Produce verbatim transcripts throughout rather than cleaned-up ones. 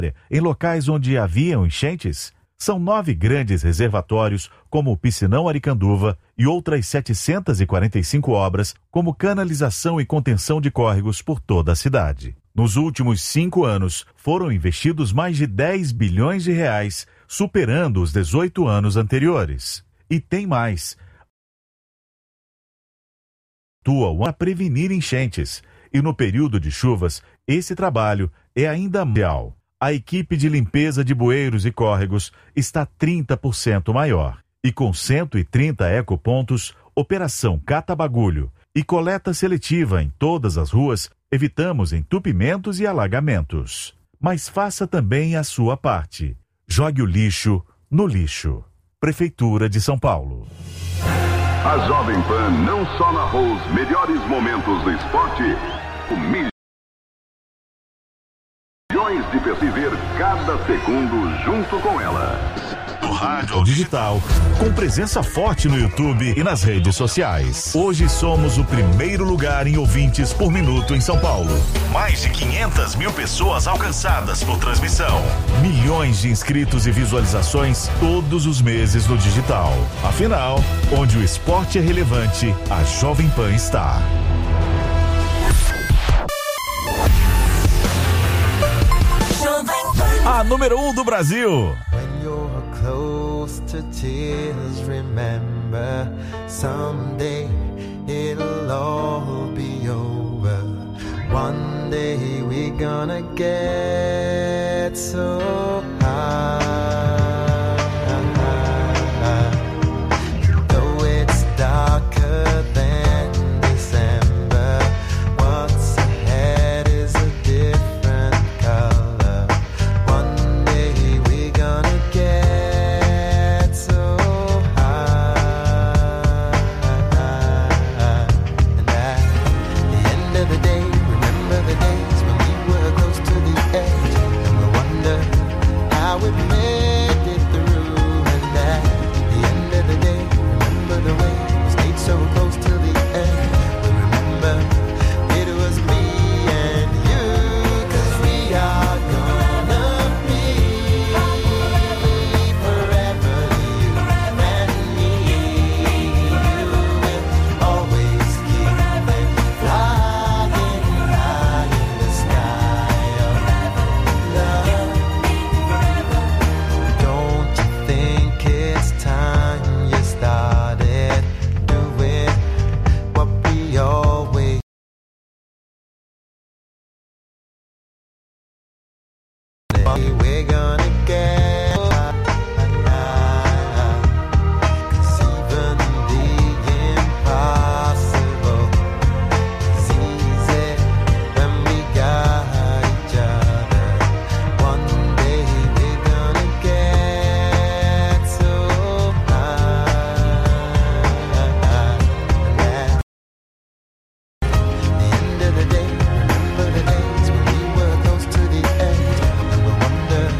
Em locais onde haviam enchentes, são nove grandes reservatórios, como o Piscinão Aricanduva, e outras setecentas e quarenta e cinco obras, como canalização e contenção de córregos por toda a cidade. Nos últimos cinco anos, foram investidos mais de dez bilhões de reais, superando os dezoito anos anteriores. E tem mais. Atuam a prevenir enchentes, e no período de chuvas, esse trabalho é ainda maior. A equipe de limpeza de bueiros e córregos está trinta por cento maior. E com cento e trinta ecopontos, operação cata-bagulho e coleta seletiva em todas as ruas, evitamos entupimentos e alagamentos. Mas faça também a sua parte. Jogue o lixo no lixo. Prefeitura de São Paulo. A Jovem Pan não só narrou os melhores momentos do esporte, o milhões de pessoas viver cada segundo junto com ela. Do rádio ao digital, com presença forte no YouTube e nas redes sociais. Hoje somos o primeiro lugar em ouvintes por minuto em São Paulo. Mais de quinhentas mil pessoas alcançadas por transmissão. Milhões de inscritos e visualizações todos os meses no digital. Afinal, onde o esporte é relevante, a Jovem Pan está. A número um do Brasil. Close to tears, remember someday it'll all be over. One day we're gonna get so high. Though it's darker than December, what's ahead is a different color. One day we're gonna get we're gonna get cause even the impossible is easy when we got each other. One day we're gonna get so high. And at the end of the day, remember the days when we were close to the edge. Wonder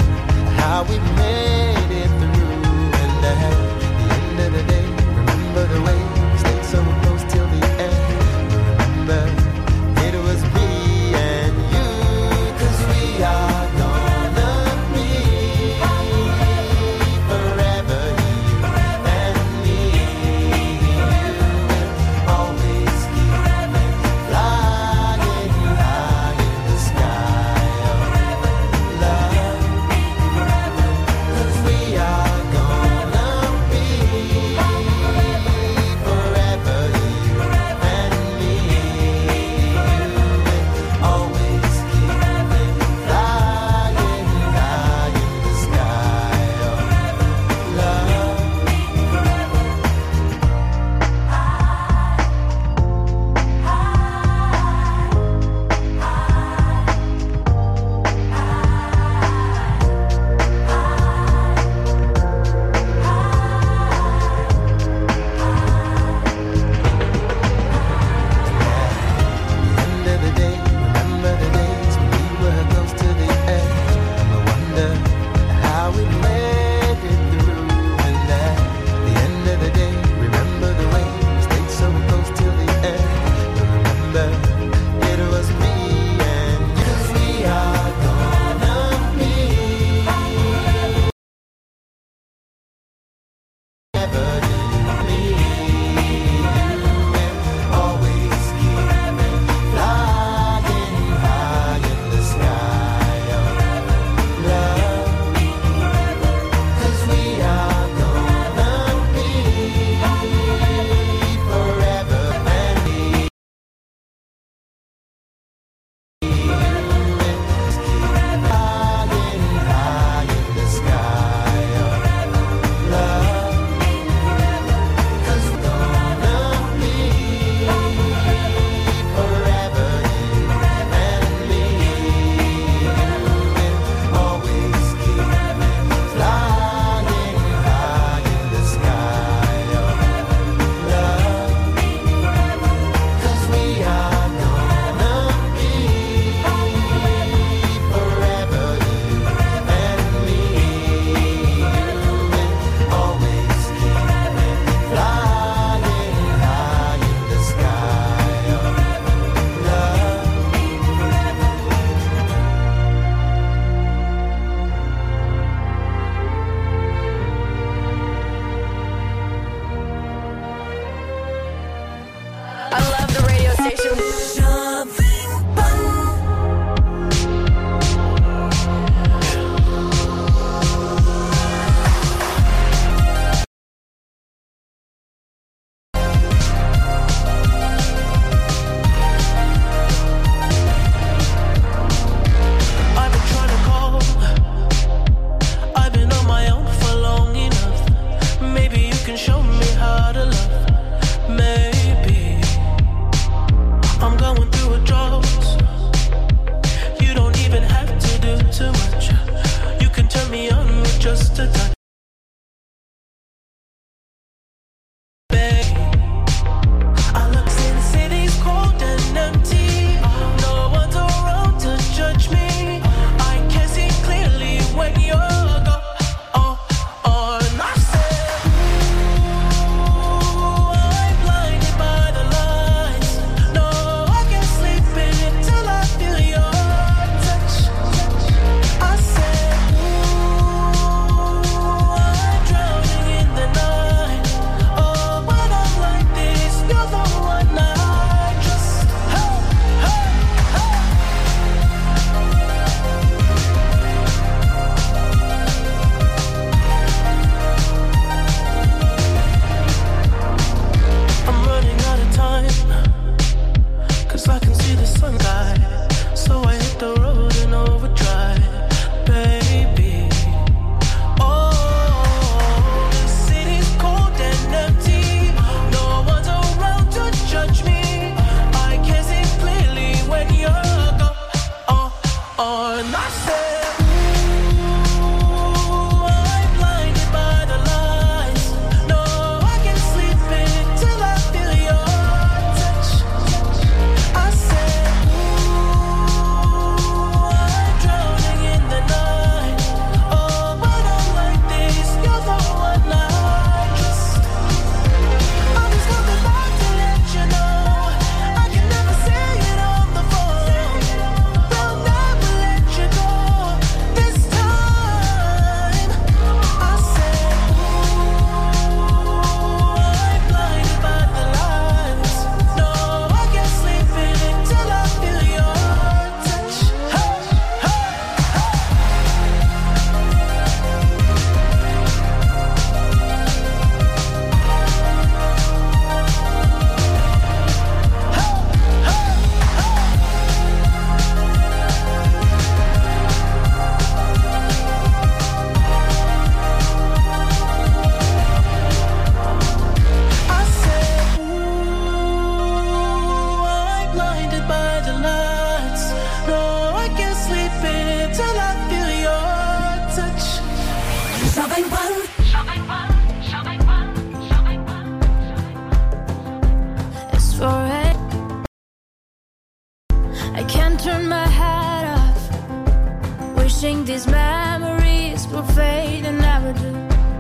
asked what fate and never do.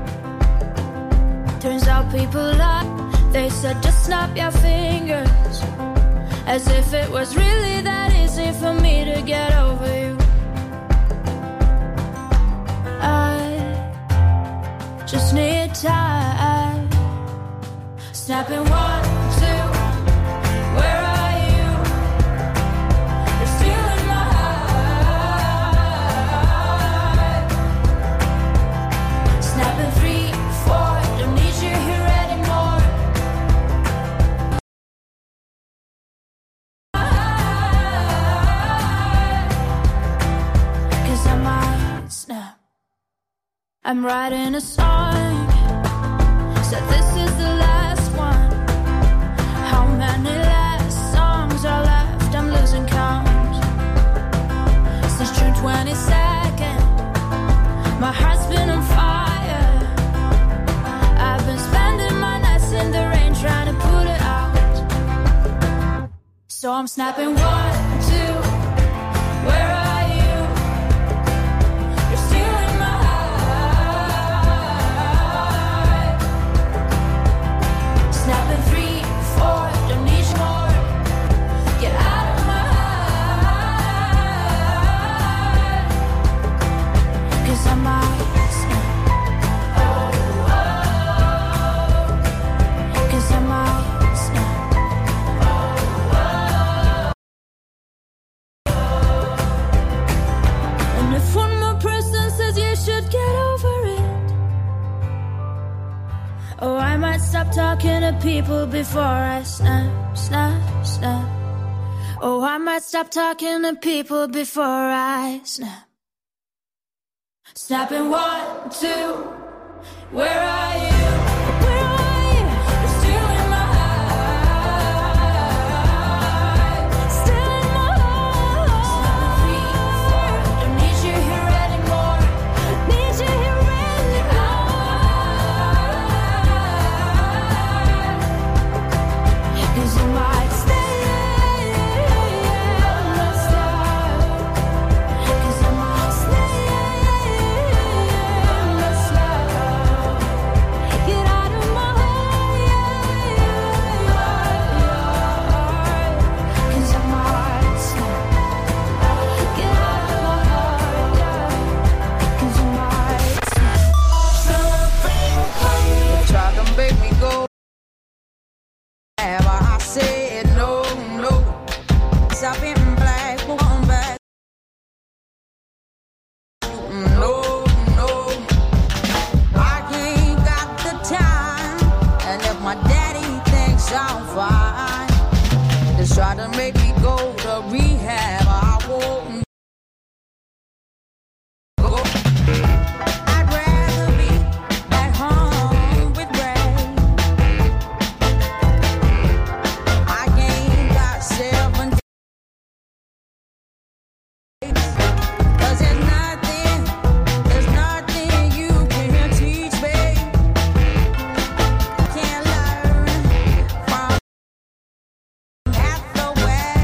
Turns out people lie. They said just snap your fingers, as if it was really that easy for me to get over you. I just need time. Snapping one, two, where are you? You're still in my heart. Snapping three, four, don't need you here anymore. Cause I might snap. I'm writing a song, said this is the last one. How many last songs are left? I'm losing count. Since June twenty-second, my heart's been on fire. I've been spending my nights in the rain trying to put it out. So I'm snapping one, two, where are you? You're still in my heart. Snapping three, four, don't need you more. Get out of my heart. Cause I might snap. Oh, oh. Cause I might snap. Oh, oh. And if one more person says you should get over it, oh, I might stop talking to people before I snap, snap, snap. Oh, I might stop talking to people before I snap. Snapping one, two, where are you? Where are you? You're still in my heart. Still in my heart. Snapping three, four, don't need you here anymore. Need you here anymore. Cause you might stay, might stop. Cause I might stay, might stop. Get out of my heart. Cause I might stop. Get out of my heart, yeah. Cause I might stop. Try to make me go. Have I said no, no? Stop in black, one back. No, no. I ain't got the time. And if my daddy thinks I'm fine, just try to make me go to rehab. I won't go. I'd rather be at home with Ray. I ain't got seven days. Cause there's nothing, there's nothing you can teach me. Can't learn from half the way.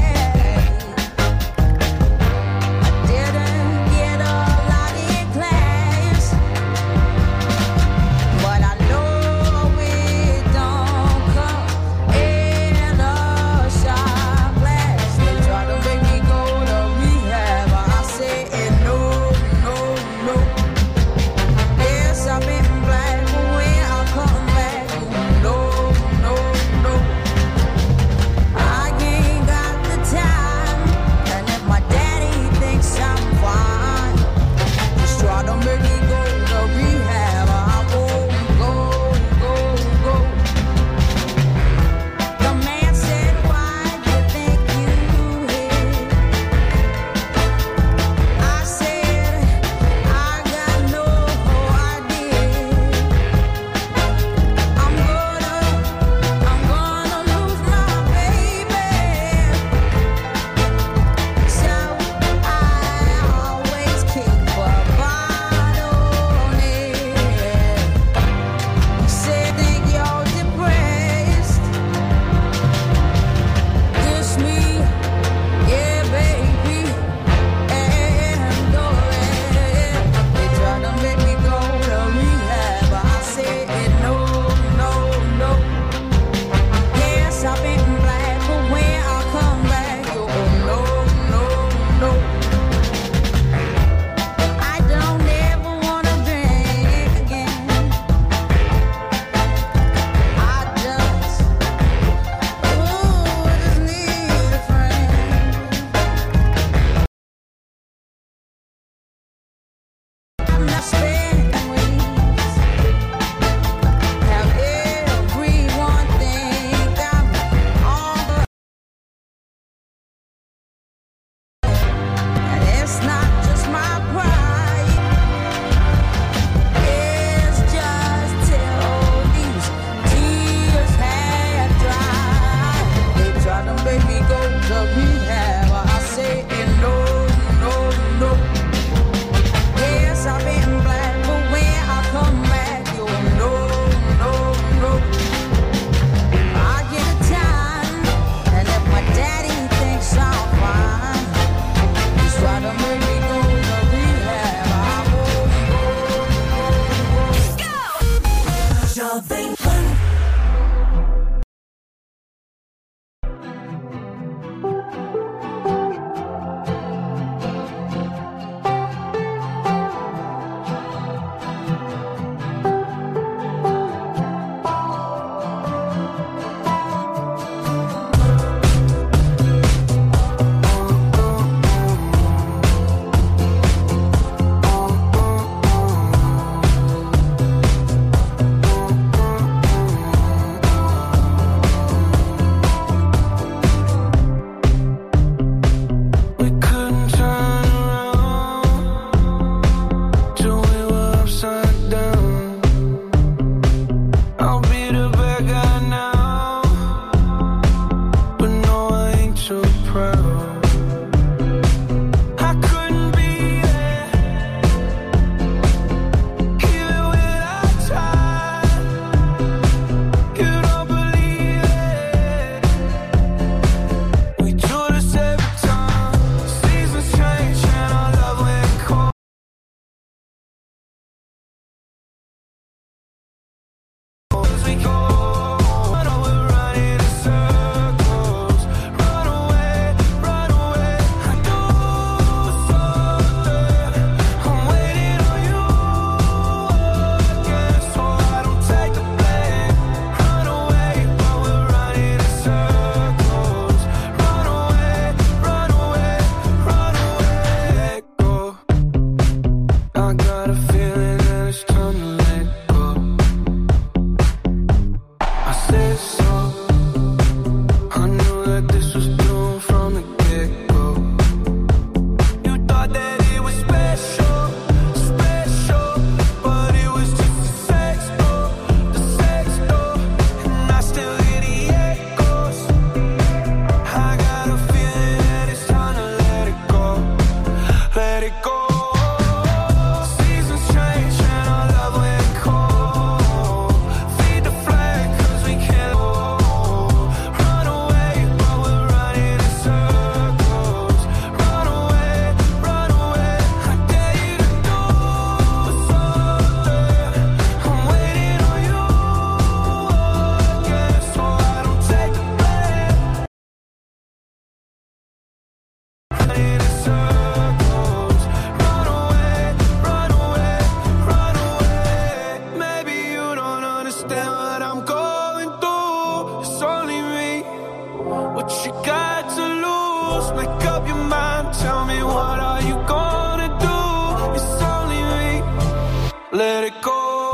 let it go.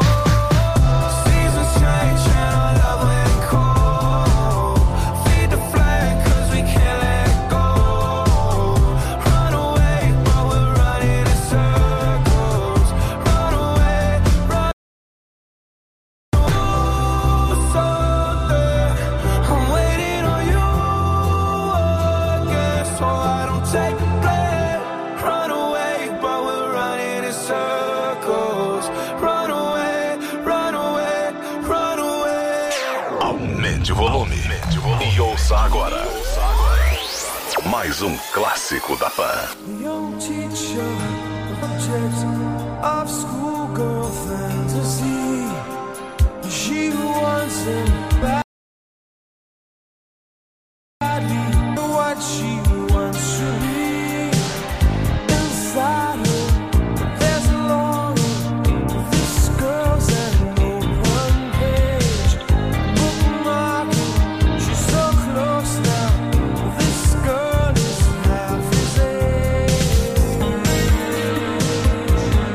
Seasons change and our love went cold. Feed the flame cause we can't let it go. Run away but we're running in circles. Run away, run away. Something, I'm waiting on you again, so I don't take the blame. Run away but we're running in circles. Run away, run away, run away. Aumente o volume e ouça agora mais um clássico da Pan. Young teacher, object of schoolgirl fantasy. She wants him badly, what she wants to be. Inside her, there's a longing. This girl's an open page, bookmarking. She's so close now. This girl is half his age.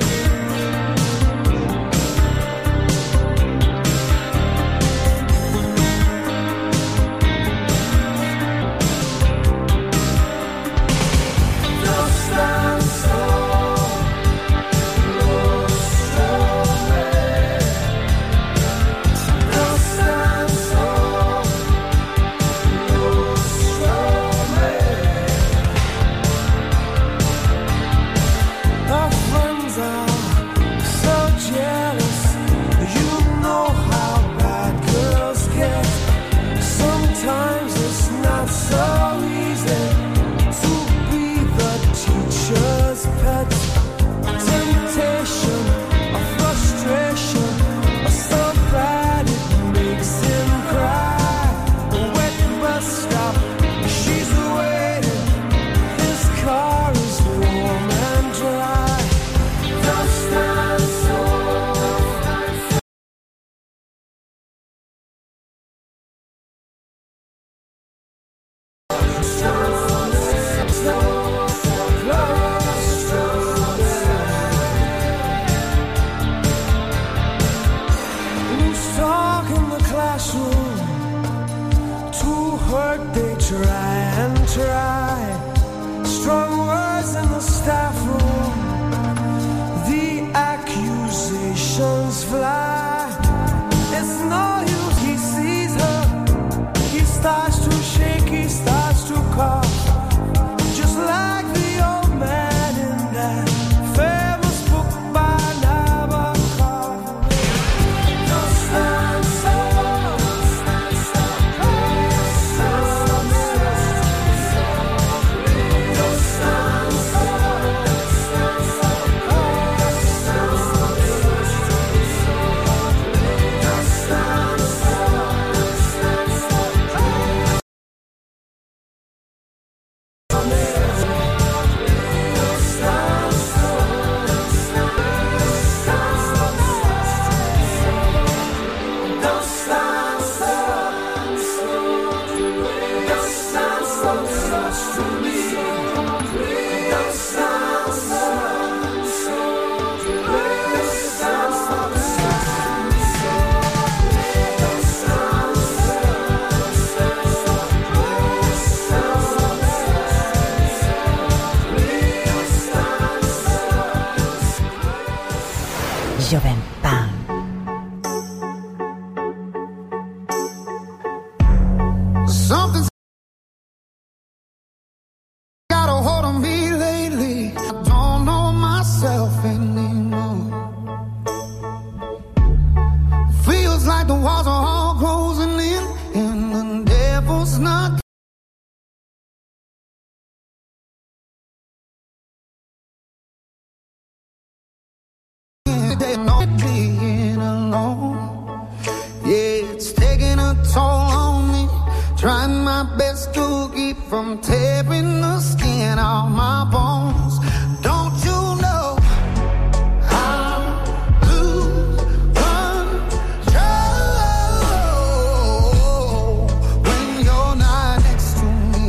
Jovem Pan. Something's got a hold on me lately. I don't know myself anymore. Feels like the walls are all closing in, and the devil's not. They know being alone. Yeah, it's taking a toll on me. Trying my best to keep from tearing the skin off my bones. Don't you know I lose control when you're not next to me?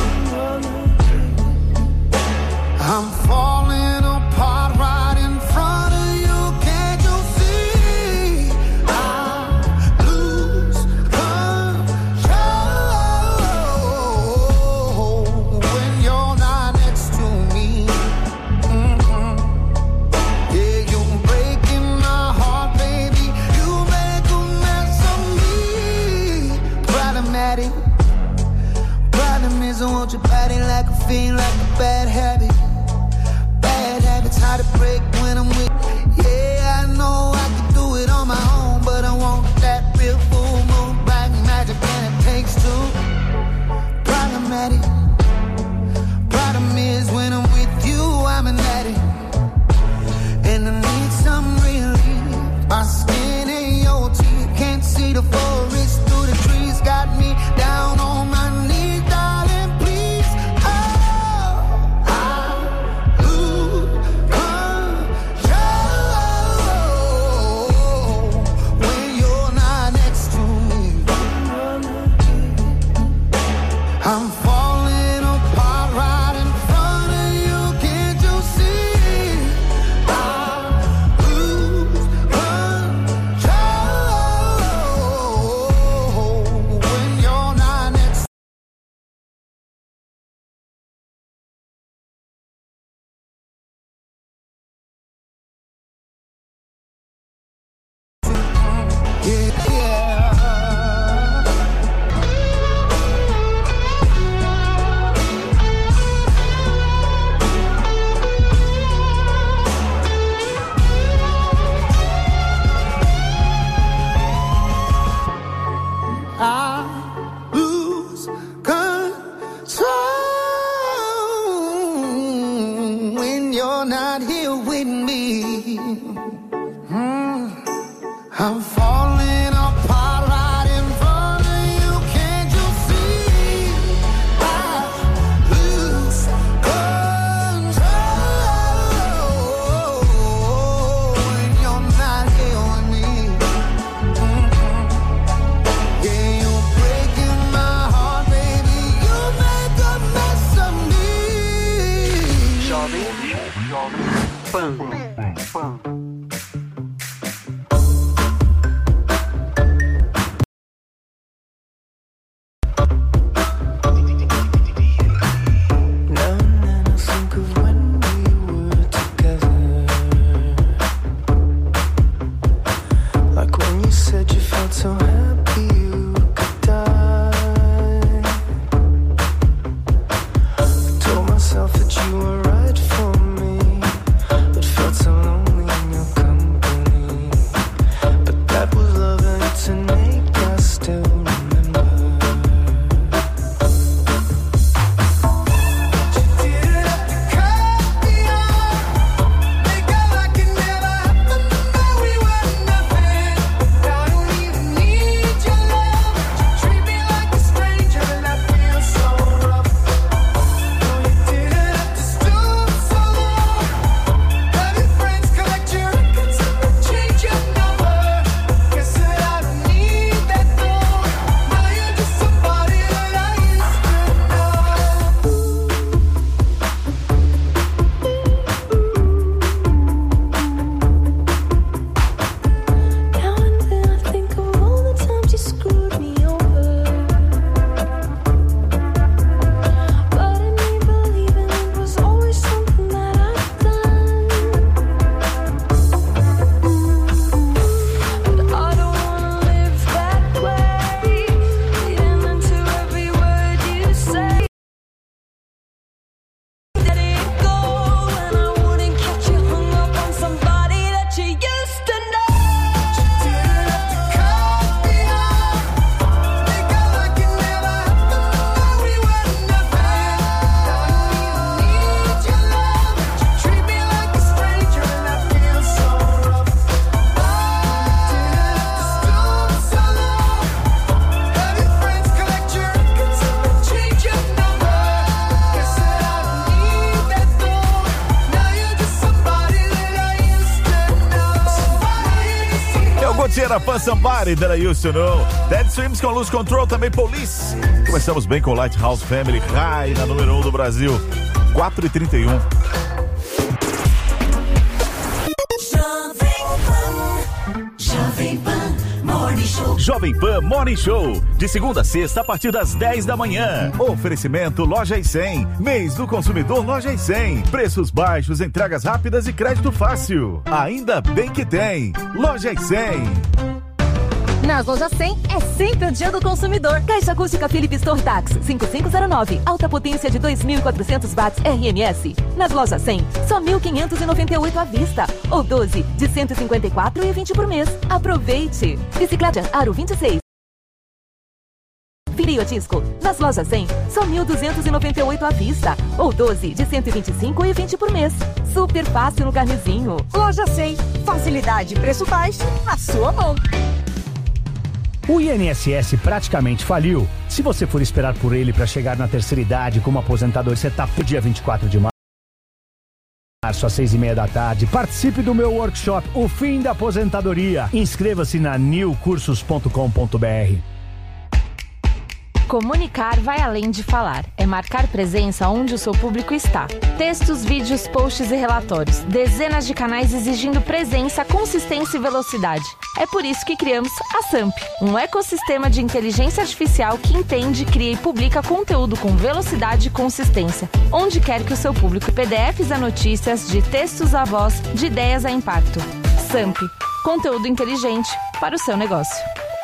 I'm falling apart right in front of you. Can't you see? I lose control when you're not next to me. Mhm. Yeah, you're breaking my heart, baby. You make a mess of me. Problematic. Problem is I want your body like a fiend, like a bad habit. Bad habits hard to break when I'm with. Yeah, I know I can do it on my own, but I want that real full moon, black magic, and it takes two. Problematic. Problem is when I'm with you, I'm an addict, and I need some relief. My skin and your teeth can't see the forest through the trees. Got me down on my knees, darling, please. Oh, I lose control when you're not next to me. I'm falling apart right in front of you. Can't you see? I lose control when you're not next. Yeah, yeah. I lose control when you're not here with me. Mm. I'm falling apart right in front of you. Can't you see? I lose control when you're not here with me. Mhm. Yeah, you're breaking my heart, baby. You make a mess of me. Jovem Pan. Gotiera, Pan Somebody, that I used to know. Dead Swims com Lose Control, também Police. Começamos bem com Lighthouse Family, High, na número um do Brasil. quatro e trinta e um. Jovem Pan Morning Show. Jovem Pan Morning Show, de segunda a sexta a partir das dez da manhã. Oferecimento Loja e cem, mês do consumidor Loja e cem. Preços baixos, entregas rápidas e crédito fácil. Ainda bem que tem. Loja e cem. Nas Lojas cem é sempre o dia do consumidor. Caixa acústica Philips Tortax cinco cinco zero nove, alta potência de dois mil e quatrocentos watts R M S. Nas Lojas cem, só mil quinhentos e noventa e oito à vista, ou doze de cento e cinquenta e quatro e vinte por mês. Aproveite! Bicicleta Aro vinte e seis. Frio Disco, nas Lojas cem, só mil duzentos e noventa e oito à vista, ou doze de cento e vinte e cinco e vinte por mês. Super fácil no carnezinho. Loja cem, facilidade e preço baixo na sua mão. O I N S S praticamente faliu. Se você for esperar por ele para chegar na terceira idade como aposentador, você tá pro dia vinte e quatro de março às seis e meia da tarde. Participe do meu workshop, O Fim da Aposentadoria. Inscreva-se na new cursos ponto com ponto b r. Comunicar vai além de falar. É marcar presença onde o seu público está. Textos, vídeos, posts e relatórios. Dezenas de canais exigindo presença, consistência e velocidade. É por isso que criamos a Samp, um ecossistema de inteligência artificial que entende, cria e publica conteúdo com velocidade e consistência, onde quer que o seu público. P D Fs a notícias, de textos a voz, de ideias a impacto. Samp, conteúdo inteligente para o seu negócio.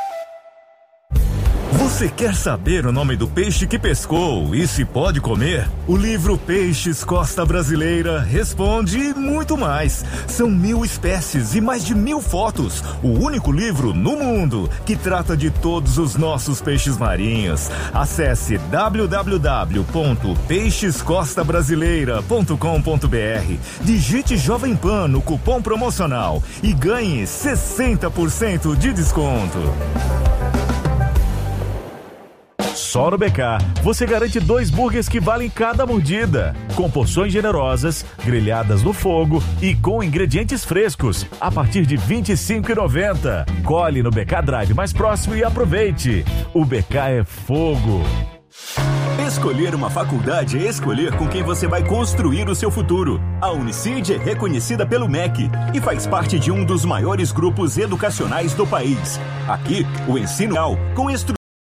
Você quer saber o nome do peixe que pescou e se pode comer? O livro Peixes Costa Brasileira responde e muito mais. São mil espécies e mais de mil fotos. O único livro no mundo que trata de todos os nossos peixes marinhos. Acesse w w w ponto peixes costa brasileira ponto com ponto b r. Digite Jovem Pan no cupom promocional e ganhe sessenta por cento de desconto. Só no B K, você garante dois burgers que valem cada mordida. Com porções generosas, grelhadas no fogo e com ingredientes frescos, a partir de vinte e cinco reais e noventa centavos. Colhe no B K Drive mais próximo e aproveite. O B K é fogo. Escolher uma faculdade é escolher com quem você vai construir o seu futuro. A Unicid é reconhecida pelo M E C e faz parte de um dos maiores grupos educacionais do país. Aqui, o ensino com estrutura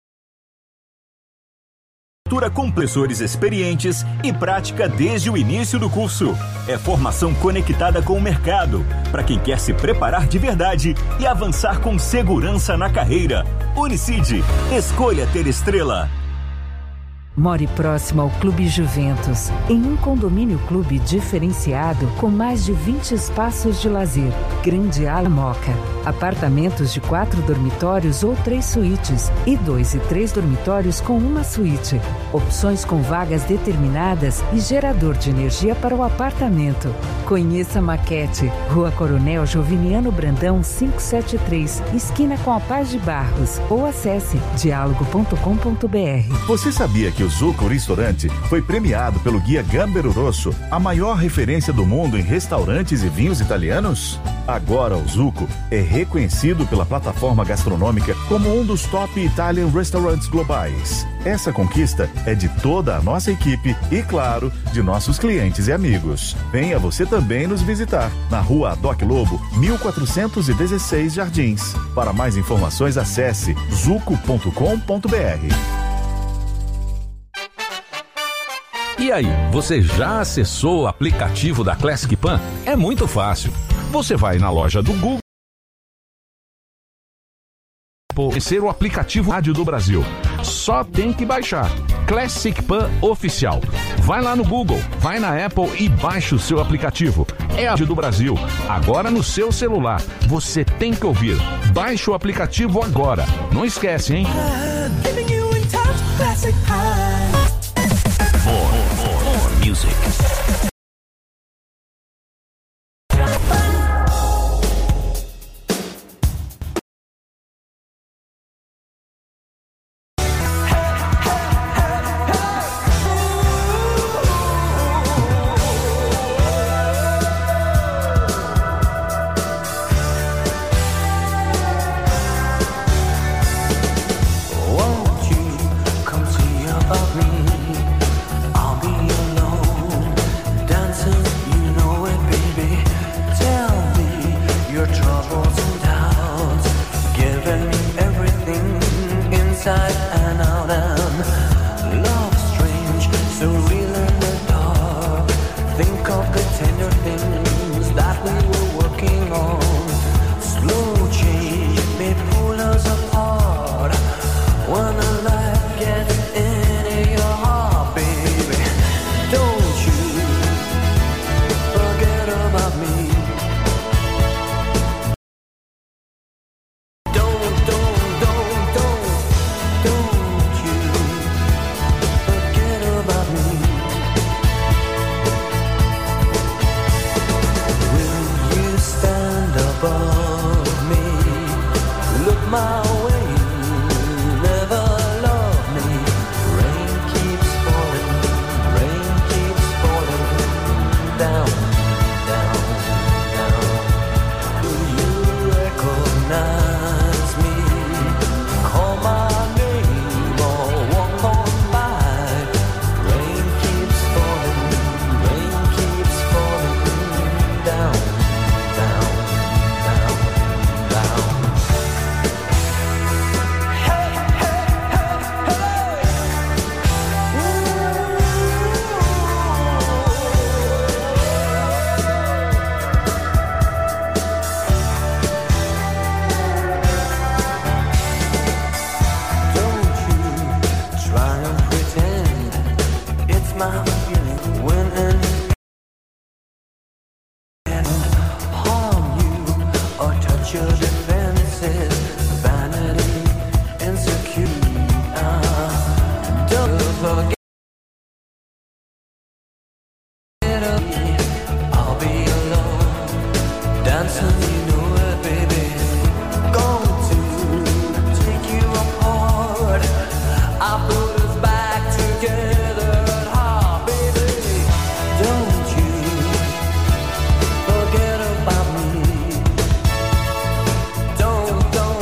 com professores experientes e prática desde o início do curso. É formação conectada com o mercado, para quem quer se preparar de verdade e avançar com segurança na carreira. Unicid, escolha ter estrela. More próximo ao Clube Juventus, em um condomínio clube diferenciado com mais de vinte espaços de lazer. Grande Ala Moca. Apartamentos de quatro dormitórios ou três suítes e dois e três dormitórios com uma suíte. Opções com vagas determinadas e gerador de energia para o apartamento. Conheça a Maquete, Rua Coronel Joviniano Brandão quinhentos e setenta e três, esquina com a Paz de Barros, ou acesse diálogo ponto com ponto b r. Você sabia que o Zucco Restaurante foi premiado pelo Guia Gambero Rosso, a maior referência do mundo em restaurantes e vinhos italianos? Agora o Zucco é reconhecido pela plataforma gastronômica como um dos top Italian Restaurants globais. Essa conquista é de toda a nossa equipe e, claro, de nossos clientes e amigos. Venha você também nos visitar na Rua Adoc Lobo, mil quatrocentos e dezesseis Jardins. Para mais informações, acesse zucco ponto com ponto b r. E aí, você já acessou o aplicativo da Classic Pan? É muito fácil. Você vai na loja do Google, conhecer o aplicativo Rádio do Brasil. Só tem que baixar. Classic Pan Oficial. Vai lá no Google, vai na Apple e baixa o seu aplicativo. É a Rádio do Brasil, agora no seu celular. Você tem que ouvir. Baixe o aplicativo agora. Não esquece, hein? More, more, more music. above me. Look my way, never love me. Rain keeps falling, rain keeps falling down, down, down. Do you recognize me? Call my name or walk on by. Rain keeps falling, rain keeps falling down, down, down, down. Hey, hey, hey, hey. Don't you try and pretend it's my feeling when and harm you or touch your defenses, vanity, insecurity. Ah, don't forget of me. I'll be alone, dancing, you know it, baby. Going to take you apart. I put us back together. Ah, baby, don't you forget about me. Don't, don't,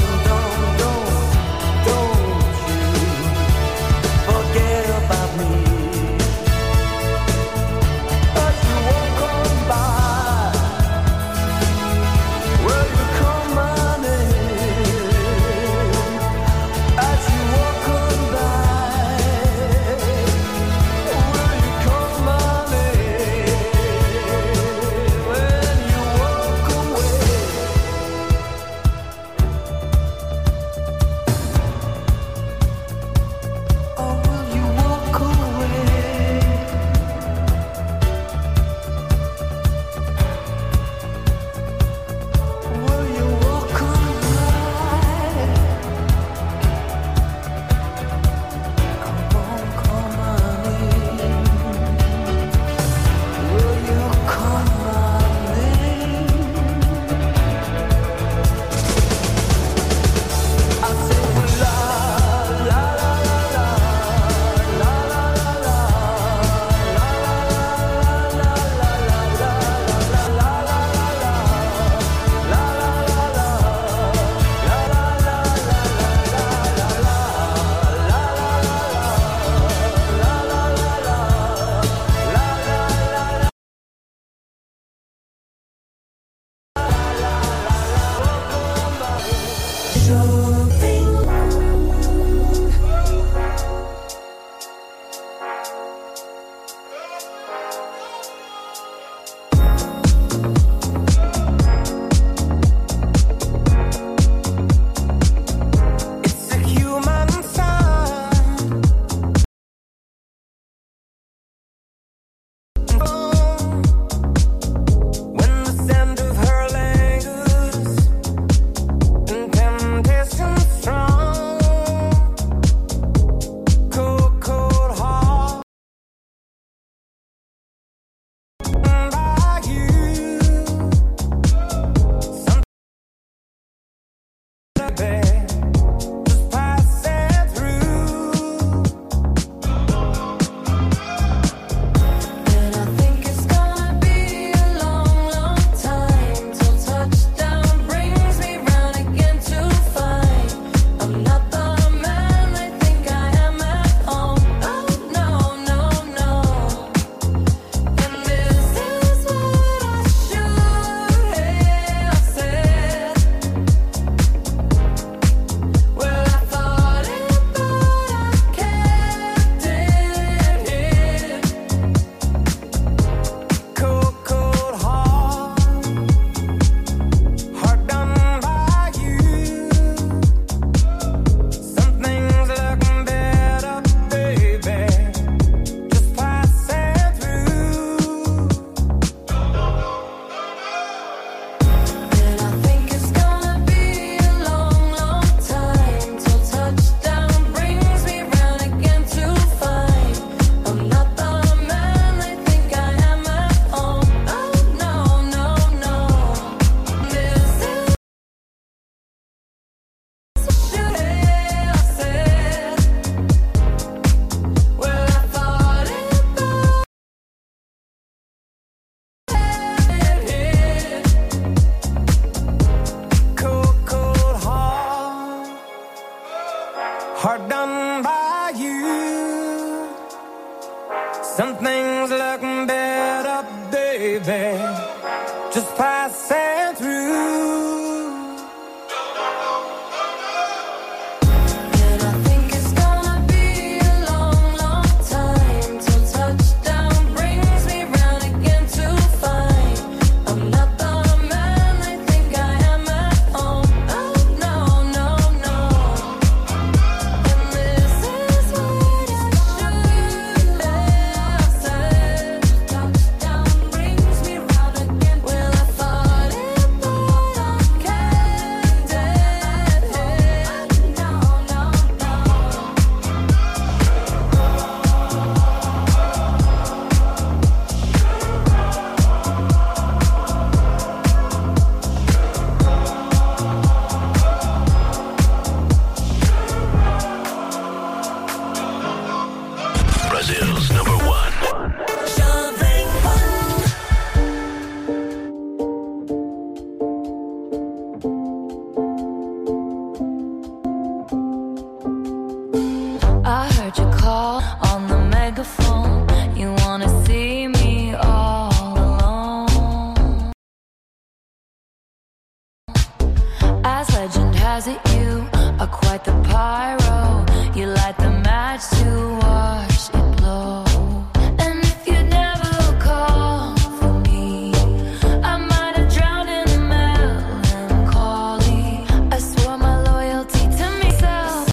realize that you are quite the pyro. You light the match to watch it blow. And if you'd never call for me, I might have drowned in the melancholy. I swore my loyalty to myself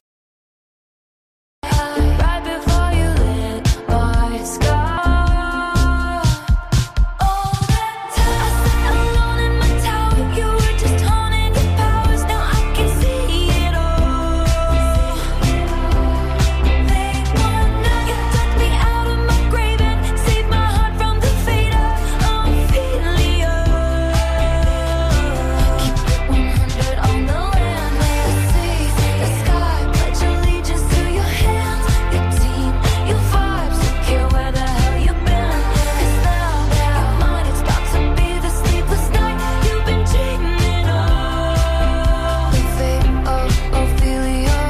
right before you lit my sky. All that time I sat alone in my tower, you were just honing your powers. Now I can see it all. They wanna, you took me out of my grave and saved my heart from the fate of Ophelia. Keep it one hundred on the land, may I see the sky, pledge allegiance to your hands, your team, your vibes, don't care where the hell you've been. 'Cause now, your mind, it's about to be the sleepless night you've been dreaming of. The fate of Ophelia,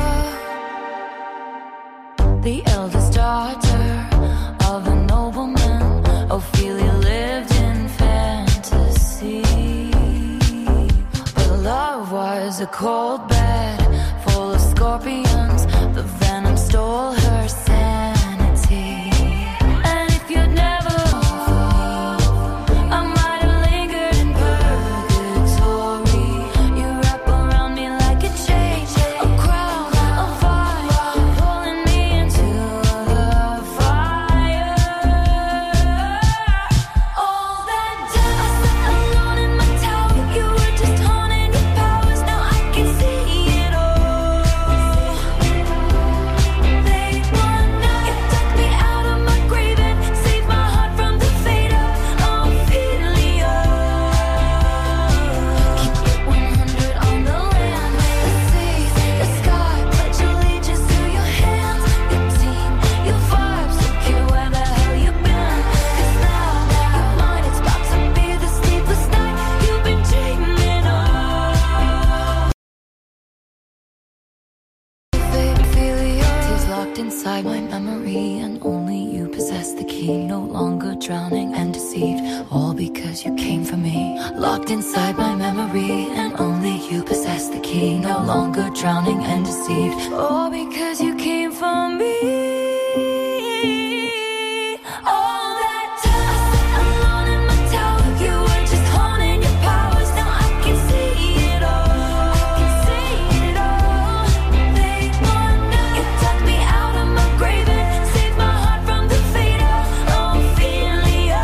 the eldest daughter of a nobleman. Ophelia lived in fantasy, but love was a cold bed full of scorpions. The venom stole her sanity. And if you'd never called for me, I might have lingered in purgatory. You wrap around me like a chain, a crown, a fire, pulling me into the fire. All that time I sat alone in my tower, you were just honing your powers. Now I can see it all. They wanna, you took me out of my grave and saved my heart from the fate of Ophelia. Keep it one hundred on the land, may I see the sky, pledge allegiance to your hands, your team, your vibes, don't care where the hell you've been. 'Cause now, your mind, it's about to be the sleepless night you've been dreaming of. Ophelia is locked inside my memory, and only you possess the key. No longer drowning and deceived, all because you came for me. Locked inside my memory, and only you possess the key. No longer drowning and deceived, all because you came for me. All that time I sat alone in my tower, you were just honing your powers. Now I can see it all. I can see it all. They wanna, you took me out of my grave and saved my heart from the fate of Ophelia.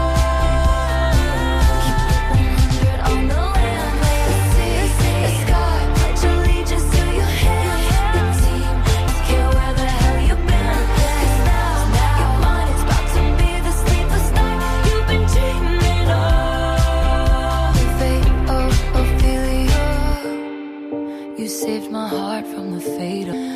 Keep it one hundred on the land, may I see the sky, pledge allegiance to your hands, your team, don't care where the hell you've been. 'Cause now, your mind, it's about to be the sleepless night you've been dreaming of. The fate of Ophelia, you saved my heart from the fate of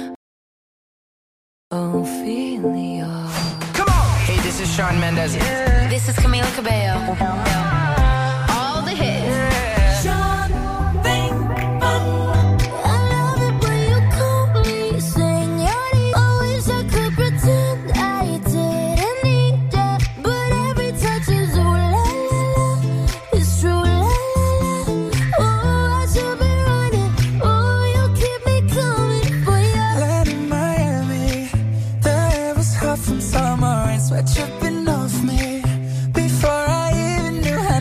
Ophelia. Come on! Hey, this is Shawn Mendes. This is Camila Cabello. All the hits. Sean Bankman. I love it when you call me señorita. Always I could pretend I didn't need ya, but every touch is ooh la la la. It's true la la la. Oh, I should be running. Oh, you keep me coming for ya. Land in Miami, the air was hot from summer rain, sweat dripping off me. Before I even knew how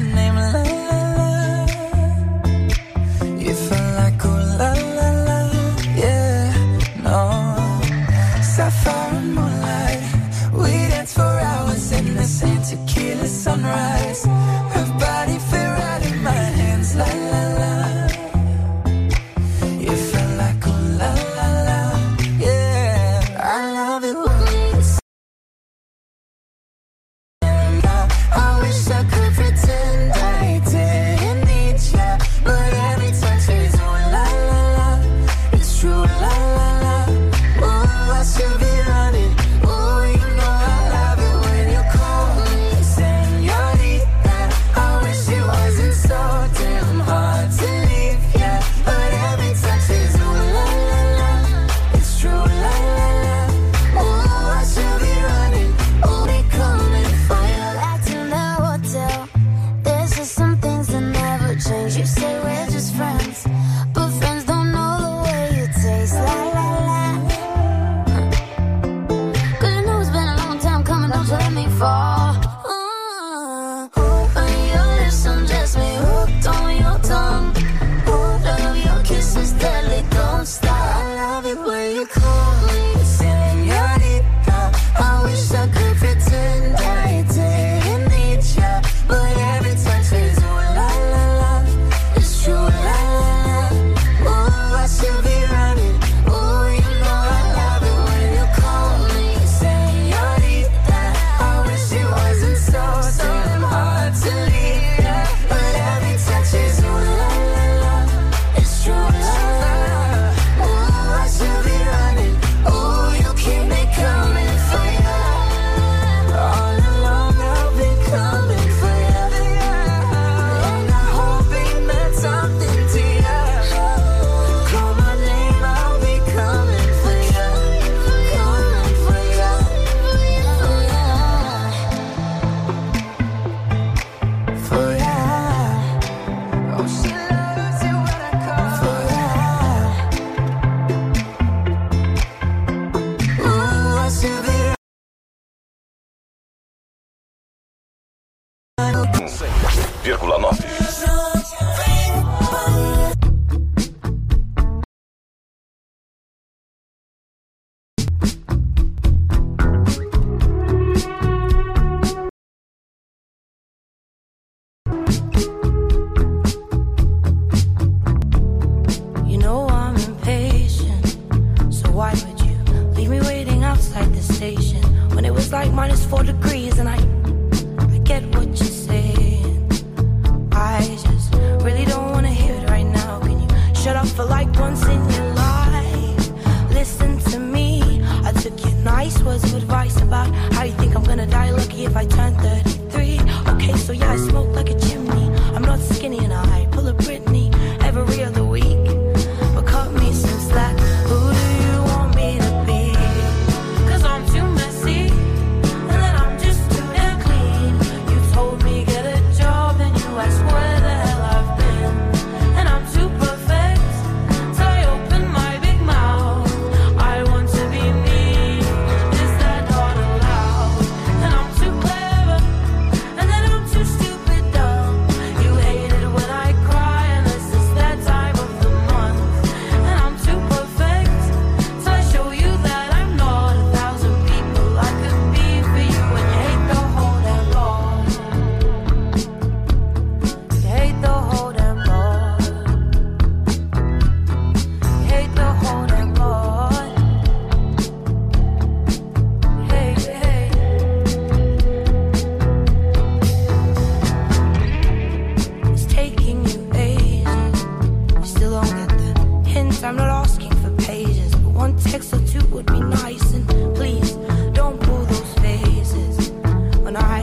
text or two would be nice. And please, don't pull those faces when I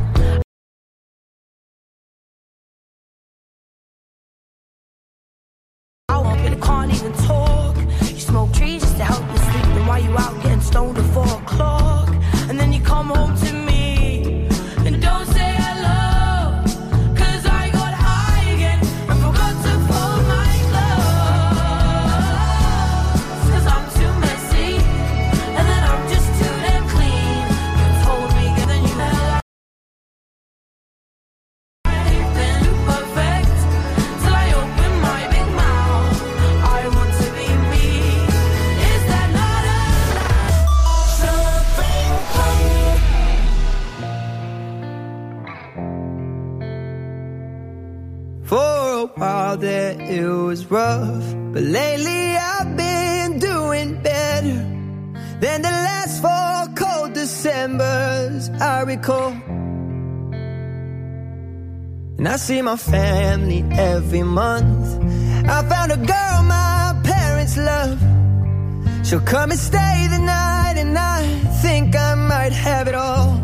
I want you to can't even talk. You smoke trees just to help you sleep. Then why you out getting stoned at four o'clock? And then you come home to me and don't say hello. Cause I got high again and forgot to fold my clothes. Cause I'm too messy and then I'm just too damn clean. You told me and then you know I've been perfect till I open my big mouth. I want to be me. Is that not For a while there it was rough, but lately I've been doing better than the last four cold Decembers I recall. And I see my family every month. I found a girl my parents love. She'll come and stay the night, and I think I might have it all.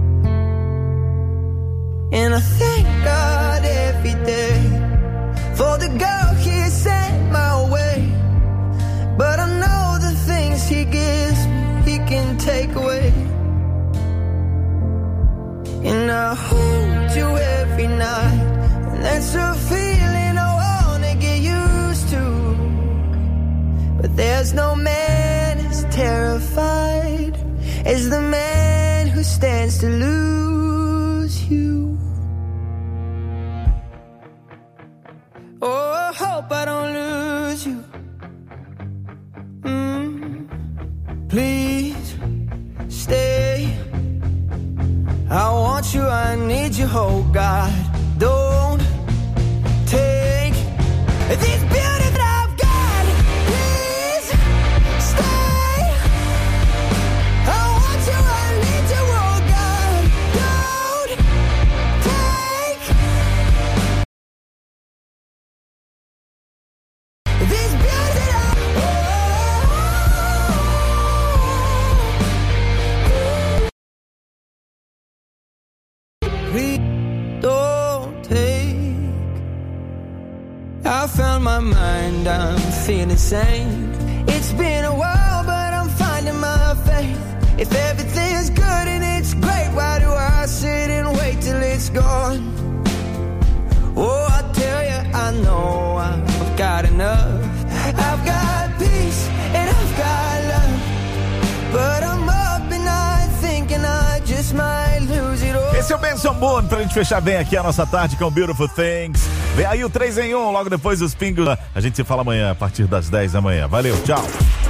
And I thank God every day for the girl he sent my way. But I know the things he gives me, he can take away. And I hold you every night, and that's a feeling I wanna get used to. But there's no man as terrified as the man who stands to lose you. Oh, I hope I don't lose you. Mm. Please stay. I want you, I need you, oh God. Don't take this beauty that I've got. Please stay. I want you, I need you, oh God. Don't take this beauty that I've Please don't take. I found my mind, I'm feeling sane. It's been a while, but I'm finding my faith. If everything's good and it's great, why do I sit and wait till it's gone? Oh, I tell you, I know I've got enough. I've got peace and I've got love. But I'm up and I thinking I just might lose it all. Esse é o Benson Boone, pra gente fechar bem aqui a nossa tarde com Beautiful Things. Vem aí o três em um, logo depois dos pingos. A gente se fala amanhã, a partir das dez da manhã. Valeu, tchau.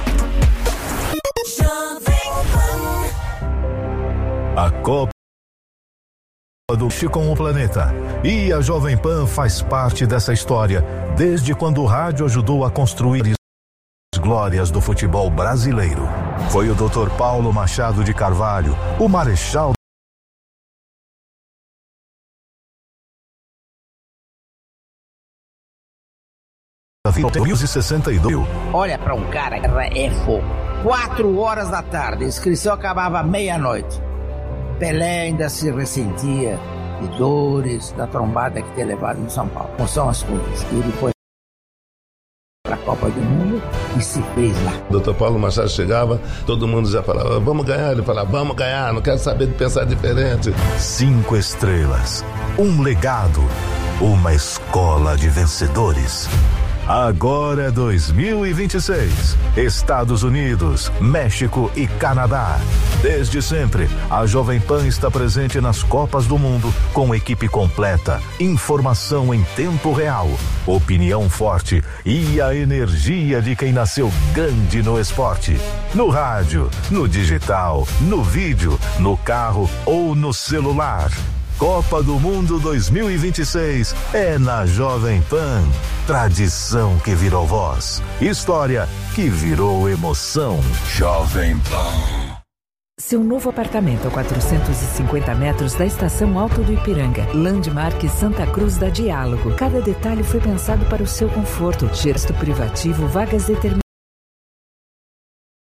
A Copa do com o planeta. E a Jovem Pan faz parte dessa história, desde quando o rádio ajudou a construir as glórias do futebol brasileiro. Foi o doutor Paulo Machado de Carvalho, o marechal da mil novecentos e sessenta e dois. Olha, para um cara é fogo. Quatro horas da tarde, a inscrição acabava meia-noite. Pelé ainda se ressentia de dores da trombada que tinha levado em São Paulo. Como são as coisas. E ele foi para a Copa do Mundo e se fez lá. O doutor Paulo Machado chegava, todo mundo já falava, vamos ganhar. Ele falava, vamos ganhar, não quero saber de pensar diferente. Cinco estrelas, um legado, uma escola de vencedores. Agora dois mil e vinte e seis, Estados Unidos, México e Canadá. Desde sempre, a Jovem Pan está presente nas Copas do Mundo com equipe completa, informação em tempo real, opinião forte e a energia de quem nasceu grande no esporte. No rádio, no digital, no vídeo, no carro ou no celular. Copa do Mundo dois mil e vinte e seis é na Jovem Pan. Tradição que virou voz. História que virou emoção. Jovem Pan. Seu novo apartamento a quatrocentos e cinquenta metros da Estação Alto do Ipiranga. Landmark Santa Cruz da Diálogo. Cada detalhe foi pensado para o seu conforto. Gesto privativo, vagas determinadas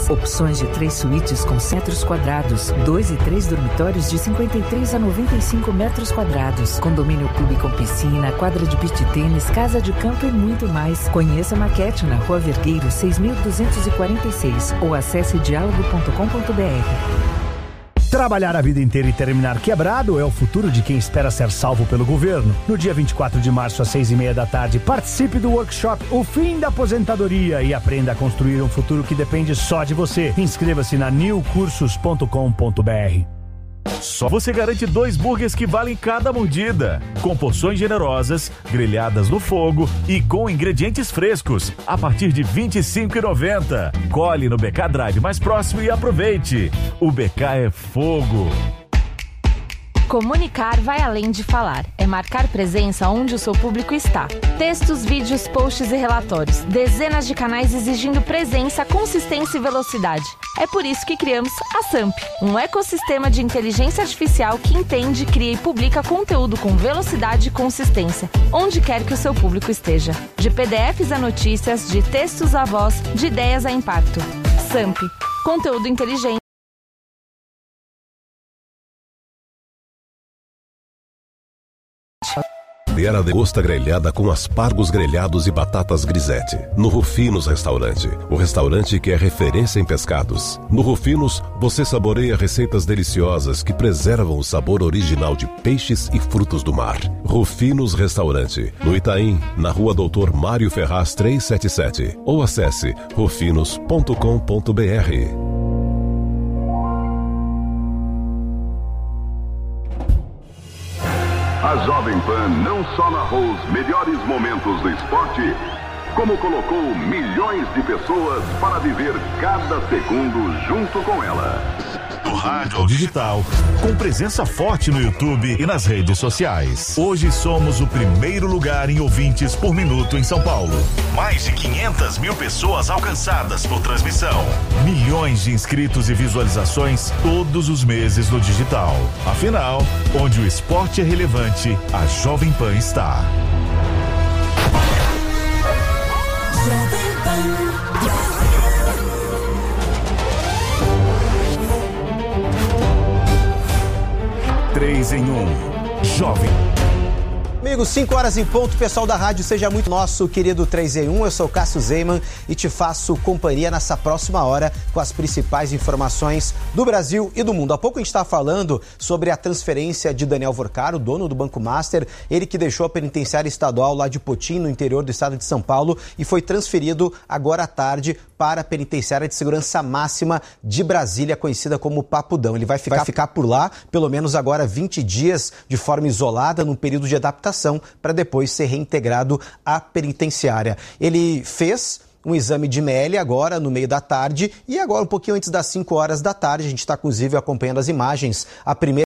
Opções de três suítes com metros quadrados, dois e três dormitórios de cinquenta e três a noventa e cinco metros quadrados, condomínio clube com piscina, quadra de beach tênis, casa de campo e muito mais. Conheça a maquete na Rua Vergueiro seis mil duzentos e quarenta e seis ou acesse diálogo ponto com ponto br. Trabalhar a vida inteira e terminar quebrado é o futuro de quem espera ser salvo pelo governo. No dia vinte e quatro de março, às seis e meia da tarde, participe do workshop O Fim da Aposentadoria e aprenda a construir um futuro que depende só de você. Inscreva-se na new cursos ponto com ponto br. Só você garante dois burgers que valem cada mordida, com porções generosas, grelhadas no fogo e com ingredientes frescos, a partir de vinte e cinco reais e noventa centavos. Colhe no B K Drive mais próximo e aproveite. O B K é fogo. Comunicar vai além de falar. É marcar presença onde o seu público está. Textos, vídeos, posts e relatórios. Dezenas de canais exigindo presença, consistência e velocidade. É por isso que criamos a Samp, um ecossistema de inteligência artificial que entende, cria e publica conteúdo com velocidade e consistência, onde quer que o seu público esteja. De P D Fs a notícias, de textos a voz, de ideias a impacto. Samp, conteúdo inteligente. A degusta grelhada com aspargos grelhados e batatas grisete. No Rufinos Restaurante, o restaurante que é referência em pescados. No Rufinos, você saboreia receitas deliciosas que preservam o sabor original de peixes e frutos do mar. Rufinos Restaurante, no Itaim, na Rua Doutor Mário Ferraz trezentos e setenta e sete. Ou acesse rufinos ponto com ponto br. A Jovem Pan não só narrou os melhores momentos do esporte, como colocou milhões de pessoas para viver cada segundo junto com ela. Do rádio ao digital, com presença forte no YouTube e nas redes sociais. Hoje somos o primeiro lugar em ouvintes por minuto em São Paulo. Mais de quinhentas mil pessoas alcançadas por transmissão. Milhões de inscritos e visualizações todos os meses no digital. Afinal, onde o esporte é relevante, a Jovem Pan está. Jovem Pan. três em um. Jovem. Amigos, cinco horas em ponto, pessoal da rádio, seja muito nosso querido três em um. Eu sou Cássio Zeiman e te faço companhia nessa próxima hora com as principais informações do Brasil e do mundo. Há pouco a gente estava falando sobre a transferência de Daniel Vorcaro, dono do Banco Master, ele que deixou a penitenciária estadual lá de Potim, no interior do estado de São Paulo, e foi transferido agora à tarde para a penitenciária de segurança máxima de Brasília, conhecida como Papudão. Ele vai ficar, vai ficar por lá, pelo menos agora vinte dias, de forma isolada, num período de adaptação, para depois ser reintegrado à penitenciária. Ele fez um exame de M L agora no meio da tarde e agora um pouquinho antes das cinco horas da tarde, a gente está inclusive acompanhando as imagens, a primeira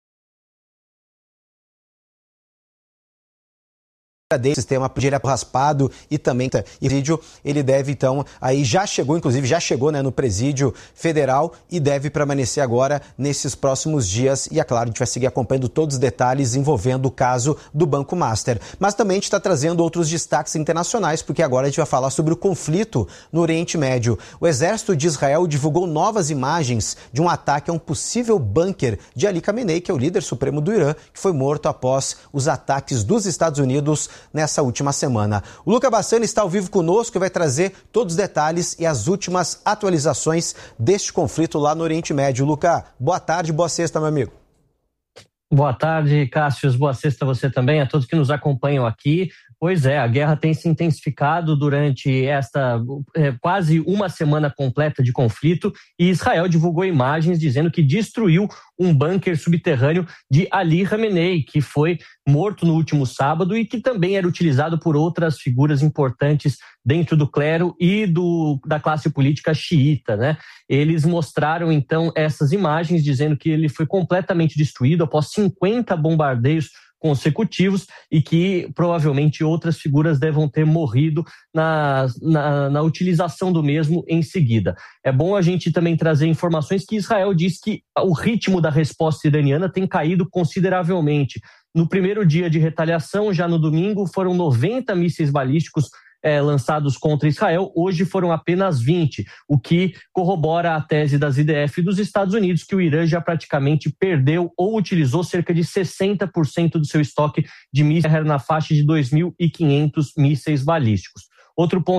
dele, sistema de raspado e também e presídio, ele deve então, aí já chegou, inclusive já chegou, né, no presídio federal e deve permanecer agora nesses próximos dias e é claro, a gente vai seguir acompanhando todos os detalhes envolvendo o caso do Banco Master. Mas também a gente está trazendo outros destaques internacionais, porque agora a gente vai falar sobre o conflito no Oriente Médio. O exército de Israel divulgou novas imagens de um ataque a um possível bunker de Ali Khamenei, que é o líder supremo do Irã, que foi morto após os ataques dos Estados Unidos nessa última semana. O Luca Bassani está ao vivo conosco e vai trazer todos os detalhes e as últimas atualizações deste conflito lá no Oriente Médio. Luca, boa tarde, boa sexta, meu amigo. Boa tarde, Cássio, boa sexta a você também, a todos que nos acompanham aqui. Pois é, a guerra tem se intensificado durante esta é, quase uma semana completa de conflito e Israel divulgou imagens dizendo que destruiu um bunker subterrâneo de Ali Khamenei, que foi morto no último sábado e que também era utilizado por outras figuras importantes dentro do clero e do, da classe política xiita, né? Eles mostraram então essas imagens dizendo que ele foi completamente destruído após cinquenta bombardeios consecutivos e que provavelmente outras figuras devam ter morrido na, na, na utilização do mesmo em seguida. É bom a gente também trazer informações que Israel diz que o ritmo da resposta iraniana tem caído consideravelmente. No primeiro dia de retaliação, já no domingo, foram noventa mísseis balísticos é, lançados contra Israel, hoje foram apenas vinte, o que corrobora a tese das I D F dos Estados Unidos que o Irã já praticamente perdeu ou utilizou cerca de sessenta por cento do seu estoque de mísseis na faixa de dois mil e quinhentos mísseis balísticos. Outro ponto